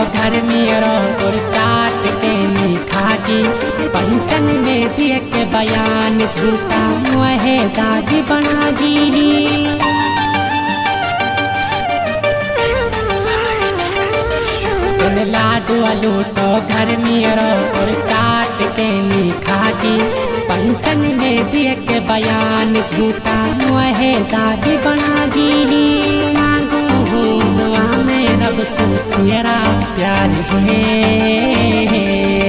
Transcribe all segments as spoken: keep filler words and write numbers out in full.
घर मेरा और चाट के निखागी पंचन में दिए के बयान झूठा मुहे दादी बनागी। लाडू लूटो घर मेरा और चाट के निखागी पंचन में दिए के बयान झूठा मुहे दादी बनागी। मांगू हुआ में रब से तेरा प्यार है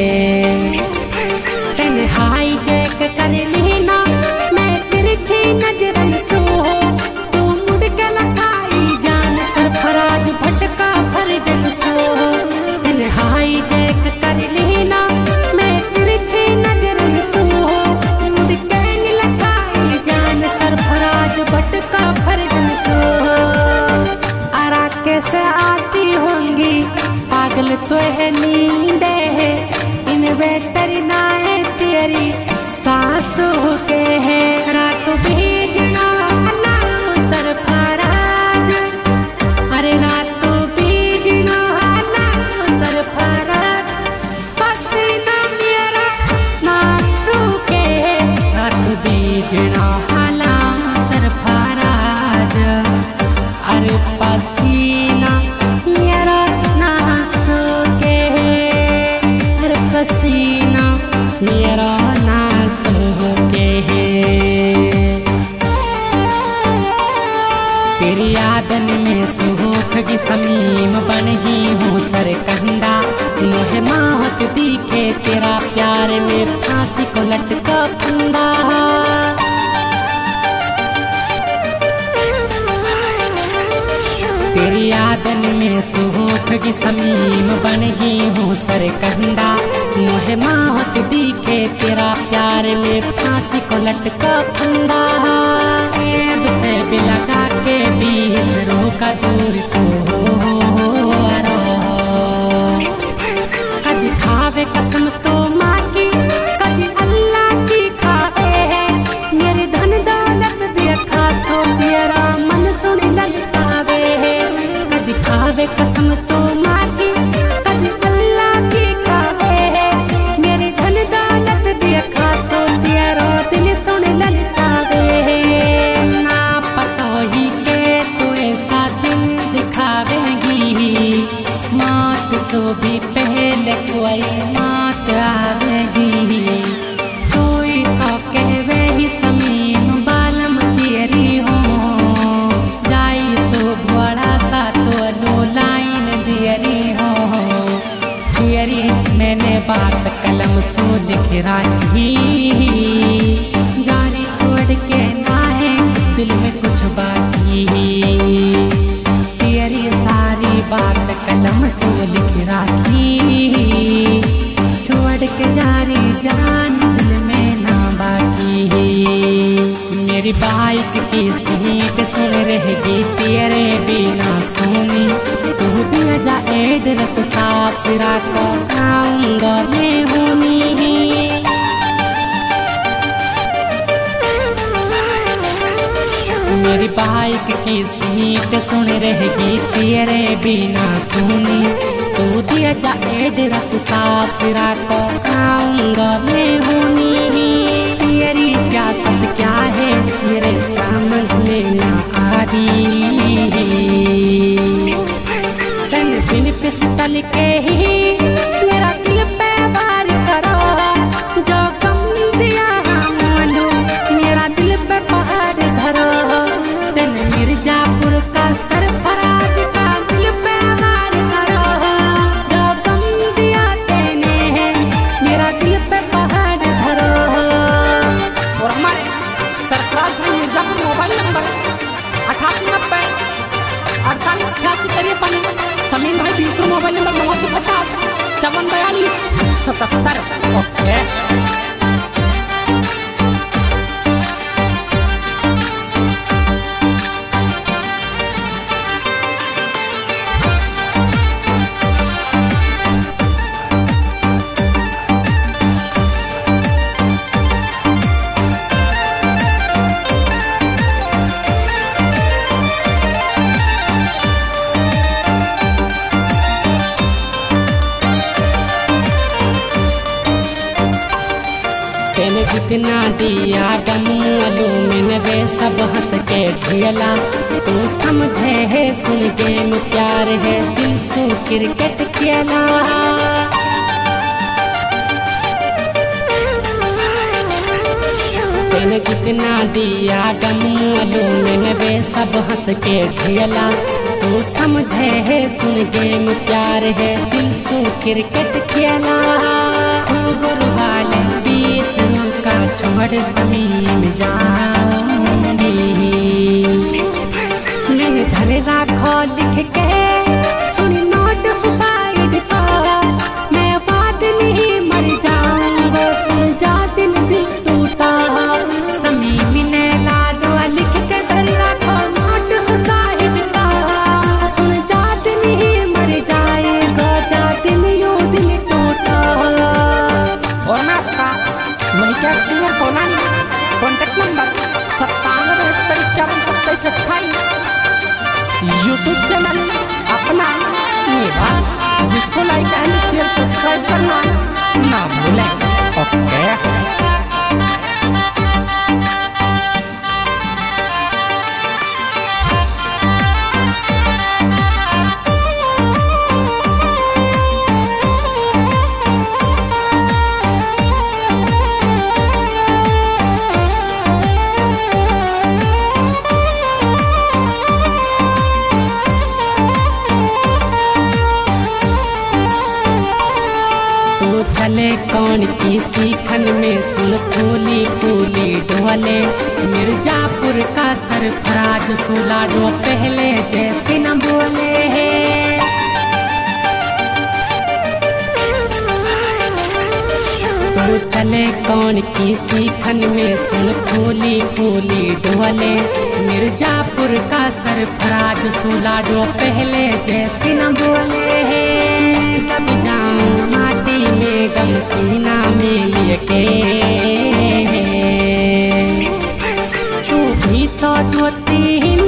तन्हाई जैक कर लेना मैं तिरछी नजरन सो तू मुड़ के लखाई जान सरफराज भटका फरजन सो। तन्हाई जैक कर लेना मैं तिरछी नजरन सो मुड़ के लखाई जान सरफराज भटका फरजन सो। आरा कैसे आती होंगी पागल तो है नींद है इन्वेटर नाए तेरी सासों के है। रात भेजना लाओ सरफराज अरे रात भेजना लाओ सरफराज पसीना मेरा नासू के रात भेजना लाओ सरफराज अरे पसीना मेरा नासू के अरे पसीना मेरा नासू के तेरी यादन में सुख की समीम बन गई हूँ सरकंडा मुझे माहौत दिखे तेरा प्यार में फांसी को लटका फंदा। तेरी यादन में सुख की समीम बन गई हूँ सरकंडा मुझे माहौत दिखे तेरा प्यार में फांसी को लटका फंदा। ऐब से भी लगा के बीस रोका दूर को कभी खावे कसम तो माँ की कभी अल्लाह की खावे है मेरे धन दौलत दिया खासो तेरा मन सुन लग जावे है। कभी खावे कसम तो माँ की कभी अल्लाह की खावे है मेरे धन दौलत दिया खासो तेरा दिल सुन लग जावे है। ना पता ही के तो ऐसा दिन दिखावेगी मौत सो भी पहले कोई मौत आवेगी। कोई तो कहवे ही समीन बालम तेरी हो जाई सो बड़ा सा तो लो लाइन दियरी हो दियरी मैंने बात कलम सो लिख रखी जाने छोड़ के ना है दिल में कुछ बाकी तेरी सारी बात कलम सो लिख रखी छोड़ के जारी जान दिल में ना बाकी। मेरी बाइक की सीट सुन रहेगी तेरे बिना सोनी तू दिया जा एड्रेस सासरा को आऊंगा मैं होनी। मेरी बाइक की सीट सुन रहेगी तेरे बिना सुनी तू दिया जा एड्रेस सासरा को आऊंगा मैं होनी। तेरी सियासत क्या है मेरे समझ लेना आदि तन बिन पिस्टल के ही मेरा दिल पे वार करो जो गम दिया मानो मेरा दिल पे पहाड़ धरो तन मिर्जापुर का सरफराज का दिल पे वार करो जो गम दिया तेने मेरा दिल पे पहाड़ धरो। और हमारे सरफराज भाई मिर्जापुर मोबाइल नंबर अठासी नब्बे अड़तालीस छियासी तिरपन समीम भाई दूसरा मोबाइल नंबर नौ सौ पचास चौवन बयालीस सतहत्तर। ओके जितना दिया गम में वे सब हंस के झेला। तू समझे है सुन गेम प्यार है दिल सू क्रिकेट खेला। मैंने जितना दिया गम में वे सब हंस के झेला। तू समझे है सुन गेम प्यार है दिल सू क्रिकेट खेला। खूबर वाले बीच का छोड़ समीम जाऊंगी। मैंने धरे राखो लिख के सुनी नोट सुसाइड का। मैं बात नहीं मर जाऊंगा सुन जा दिल दिल टूटा। समीम ने लाडो लिख के धरे राखो नोट सुसाइड का। सुन जा दिल ही मर जाएगा जा दिल यो दिल टूटा। और मैं आपका वही क्या सिंगर बोला कॉन्टेक्ट नंबर सत्तानवे इकहत्तर इक्यावन सत्ताईस अट्ठाईस। यूट्यूब चैनल अपना निभा जिसको लाइक एंड शेयर सब्सक्राइब करना ना भूलें। ओके चले कौन की सीखन में सुन फूली फूली ढोले। मिर्जापुर का सरफराज सुलाडो पहले जैसे न बोले। तो चले कौन की सीखन में सुन फूली फूली ढोले। मिर्जापुर का सरफराज सुलाडो पहले जैसे न बोले। कब जाऊं माटी में गम सीना में लेके। तू भी तो दो तीन